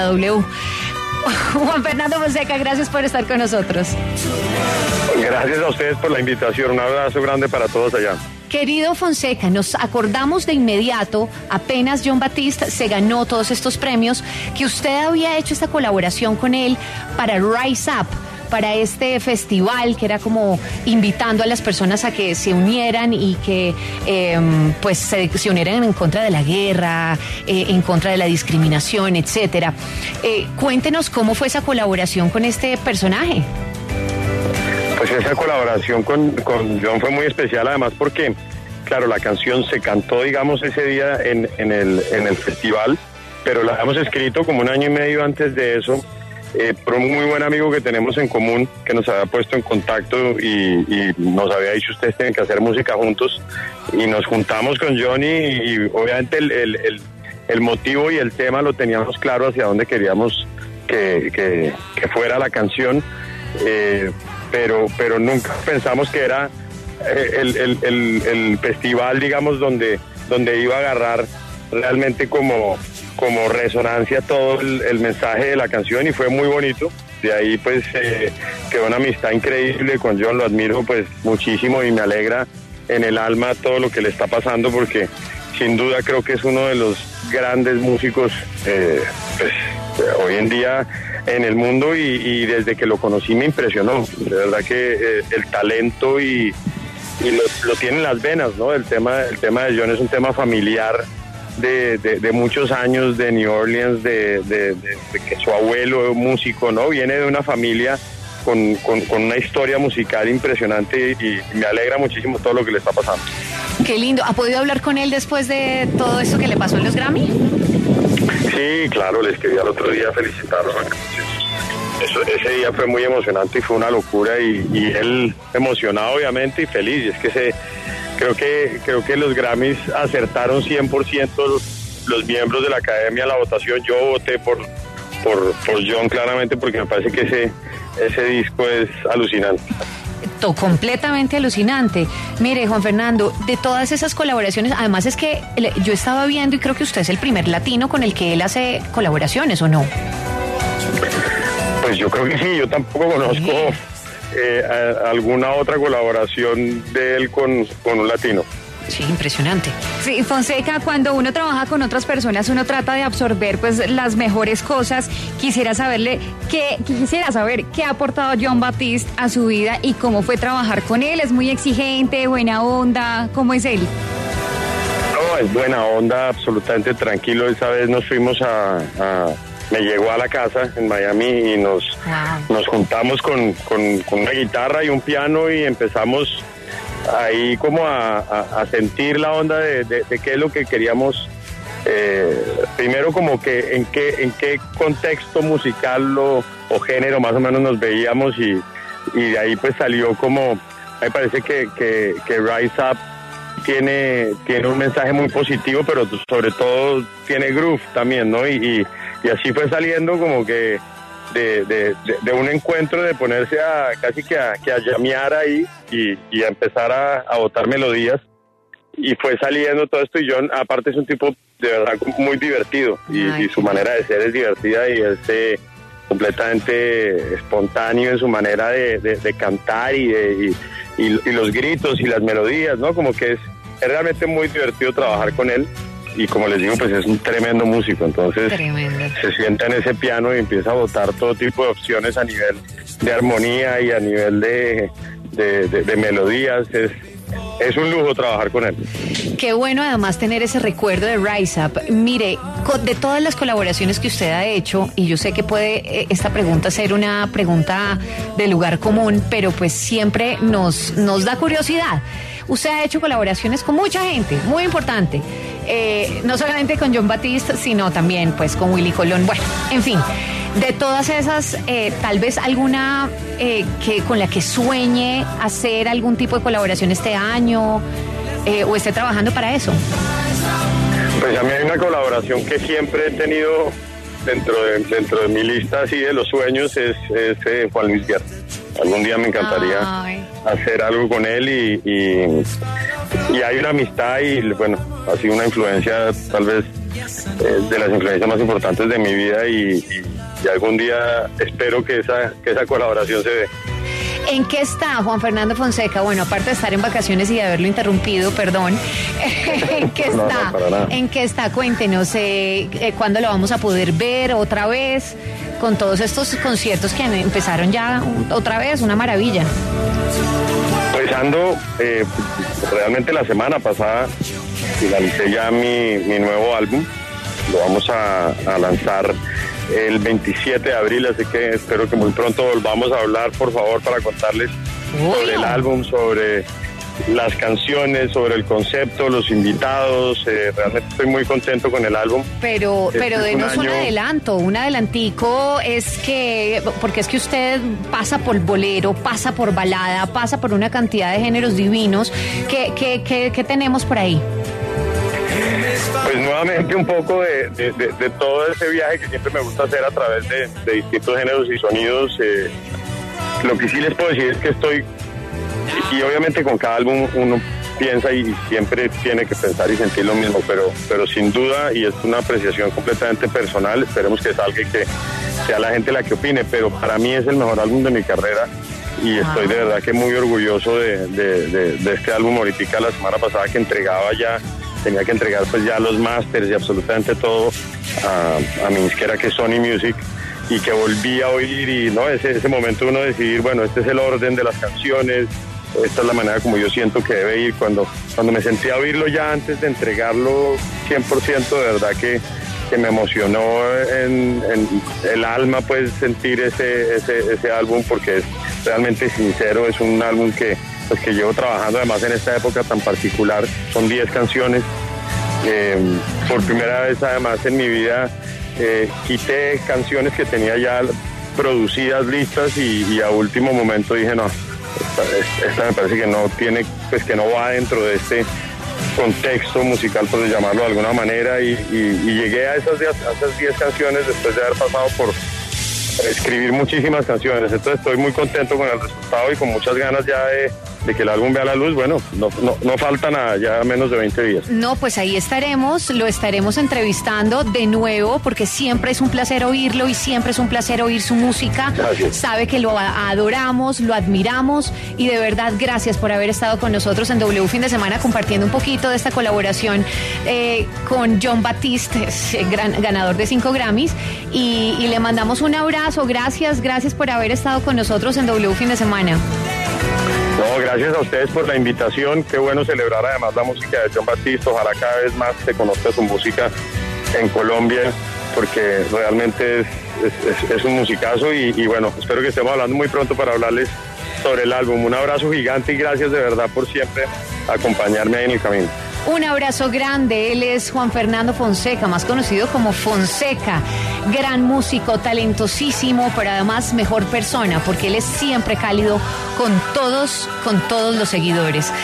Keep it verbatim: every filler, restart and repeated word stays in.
W. Juan Fernando Fonseca, gracias por estar con nosotros. Gracias a ustedes por la invitación. Un abrazo grande para todos allá. Querido Fonseca, nos acordamos de inmediato, apenas Jon Batiste se ganó todos estos premios, que usted había hecho esta colaboración con él para Rise Up, para este festival que era como invitando a las personas a que se unieran y que eh, pues se, se unieran en contra de la guerra, eh, en contra de la discriminación, etcétera. Eh, cuéntenos cómo fue esa colaboración con este personaje. Pues esa colaboración con, con Jon fue muy especial, además porque, claro, la canción se cantó, digamos, ese día en, en, el, en el festival, pero la habíamos escrito como un año y medio antes de eso, eh, por un muy buen amigo que tenemos en común, que nos había puesto en contacto y, y nos había dicho, ustedes tienen que hacer música juntos, y nos juntamos con Jon y, y obviamente el, el, el, el motivo y el tema lo teníamos claro hacia dónde queríamos que, que, que fuera la canción, eh, pero pero nunca pensamos que era el, el, el, el festival, digamos, donde, donde iba a agarrar realmente como, como resonancia todo el, el mensaje de la canción, y fue muy bonito. De ahí pues eh, quedó una amistad increíble con Jon, lo admiro pues muchísimo y me alegra en el alma todo lo que le está pasando, porque sin duda creo que es uno de los grandes músicos eh, pues, hoy en día en el mundo, y, y desde que lo conocí me impresionó. De verdad que eh, el talento y, y lo, lo tiene en las venas, ¿no? El tema, el tema de Jon es un tema familiar de, de, de muchos años, de New Orleans, de, de, de, de que su abuelo músico, ¿no? Viene de una familia con, con, con una historia musical impresionante, y, y me alegra muchísimo todo lo que le está pasando. Qué lindo. ¿Ha podido hablar con él después de todo esto que le pasó en los Grammy? Sí, claro, le escribí al otro día felicitarlo. Eso, ese día fue muy emocionante y fue una locura, y, y él emocionado obviamente y feliz. Y es que se, creo que creo que los Grammys acertaron cien por ciento los, los miembros de la academia en la votación. Yo voté por, por, por Jon claramente, porque me parece que ese, ese disco es alucinante. Completamente alucinante. Mire, Juan Fernando, de todas esas colaboraciones, además es que yo estaba viendo y creo que usted es el primer latino con el que él hace colaboraciones, ¿o no? Pues yo creo que sí, yo tampoco conozco eh, a, alguna otra colaboración de él con, con un latino. Sí, impresionante. Sí, Fonseca, cuando uno trabaja con otras personas, uno trata de absorber pues las mejores cosas. Quisiera saberle qué, quisiera saber qué ha aportado Jon Batiste a su vida y cómo fue trabajar con él. ¿Es muy exigente, buena onda? ¿Cómo es él? No, es buena onda, absolutamente tranquilo. Esa vez nos fuimos a... a me llegó a la casa en Miami y nos, wow. nos juntamos con, con, con una guitarra y un piano y empezamos ahí como a, a, a sentir la onda de, de, de qué es lo que queríamos, eh, primero como que en qué en qué contexto musical o, o género más o menos nos veíamos, y, y de ahí pues salió como, me parece que, que, que Rise Up tiene, tiene un mensaje muy positivo, pero sobre todo tiene groove también, ¿no? Y, y, y así fue saliendo como que De, de, de, de un encuentro, de ponerse a casi que a, que a llamear ahí y, y a empezar a, a botar melodías, y fue saliendo todo esto. Y Jon aparte es un tipo de verdad muy divertido, y, y su manera de ser es divertida, y es eh, completamente espontáneo en su manera de, de, de cantar y, de, y, y, y los gritos y las melodías, ¿no? Como que es, es realmente muy divertido trabajar con él. Y como les digo, pues es un tremendo músico, entonces tremendo. Se sienta en ese piano y empieza a botar todo tipo de opciones a nivel de armonía y a nivel de, de, de, de melodías. Es, es un lujo trabajar con él. Qué bueno además tener ese recuerdo de Rise Up. Mire, de todas las colaboraciones que usted ha hecho, y yo sé que puede esta pregunta ser una pregunta de lugar común, pero pues siempre nos, nos da curiosidad. Usted ha hecho colaboraciones con mucha gente, muy importante. Eh, no solamente con Jon Batiste, sino también pues con Willy Colón. Bueno, en fin, de todas esas, eh, tal vez alguna eh, que con la que sueñe hacer algún tipo de colaboración este año, eh, o esté trabajando para eso. Pues a mí hay una colaboración que siempre he tenido dentro de, dentro de mi lista así de los sueños, es, es eh, Juan Luis Guerra. Algún día me encantaría Ay. hacer algo con él y, y, y hay una amistad y bueno, ha sido una influencia tal vez eh, de las influencias más importantes de mi vida y, y, y algún día espero que esa, que esa colaboración se dé. ¿En qué está Juan Fernando Fonseca? Bueno, aparte de estar en vacaciones y de haberlo interrumpido, perdón, ¿en qué No, está? no, para nada. ¿En qué está? Cuéntenos, eh, eh, ¿cuándo lo vamos a poder ver otra vez? Con todos estos conciertos que empezaron ya otra vez, una maravilla. Pues ando, eh, realmente la semana pasada finalicé ya mi, mi nuevo álbum, lo vamos a, a lanzar el veintisiete de abril, así que espero que muy pronto volvamos a hablar, por favor, para contarles sobre el álbum, sobre las canciones, sobre el concepto, los invitados. Eh, realmente estoy muy contento con el álbum. Pero, Este pero es un denos un año- adelanto, un adelantico es que, porque es que usted pasa por bolero, pasa por balada, pasa por una cantidad de géneros divinos. ¿Qué, qué, qué, qué tenemos por ahí? Pues nuevamente un poco de, de, de- de todo ese viaje que siempre me gusta hacer a través de, de distintos géneros y sonidos. Eh, lo que sí les puedo decir es que estoy, y, y obviamente con cada álbum uno piensa y siempre tiene que pensar y sentir lo mismo, pero, pero sin duda, y es una apreciación completamente personal, esperemos que salga y que sea la gente la que opine, pero para mí es el mejor álbum de mi carrera y estoy de verdad que muy orgulloso de, de, de, de este álbum. Ahorita la semana pasada que entregaba ya, tenía que entregar pues ya los masters y absolutamente todo a, a mi disquera que es Sony Music, y que volví a oír y no ese, ese momento uno decidir, bueno, este es el orden de las canciones, esta es la manera como yo siento que debe ir. Cuando, cuando me sentí a oírlo ya antes de entregarlo cien por ciento, de verdad que, que me emocionó en, en el alma pues sentir ese, ese, ese álbum, porque es realmente sincero, es un álbum que, pues, que llevo trabajando además en esta época tan particular. Son diez canciones. Eh, por primera vez además en mi vida eh, quité canciones que tenía ya producidas, listas, y, y a último momento dije no, esta, esta me parece que no tiene, pues que no va dentro de este contexto musical, por llamarlo de alguna manera, y, y, y llegué a esas diez, a esas diez canciones después de haber pasado por escribir muchísimas canciones. Entonces estoy muy contento con el resultado y con muchas ganas ya de, de que el álbum vea la luz. Bueno, no, no, no falta nada, ya menos de veinte días. No, pues ahí estaremos, lo estaremos entrevistando de nuevo, porque siempre es un placer oírlo y siempre es un placer oír su música. Gracias. Sabe que lo adoramos, lo admiramos, y de verdad gracias por haber estado con nosotros en W Fin de Semana compartiendo un poquito de esta colaboración eh, con Jon Batiste, es, eh, gran, ganador de cinco Grammys, y, y le mandamos un abrazo. Gracias, gracias por haber estado con nosotros en W Fin de Semana. No, gracias a ustedes por la invitación. Qué bueno celebrar además la música de Jon Batiste. Ojalá cada vez más se conozca su música en Colombia, porque realmente es, es, es, es un musicazo, y, y bueno, espero que estemos hablando muy pronto para hablarles sobre el álbum. Un abrazo gigante y gracias de verdad por siempre acompañarme ahí en el camino. Un abrazo grande. Él es Juan Fernando Fonseca, más conocido como Fonseca. Gran músico, talentosísimo, pero además mejor persona, porque él es siempre cálido con todos, con todos los seguidores.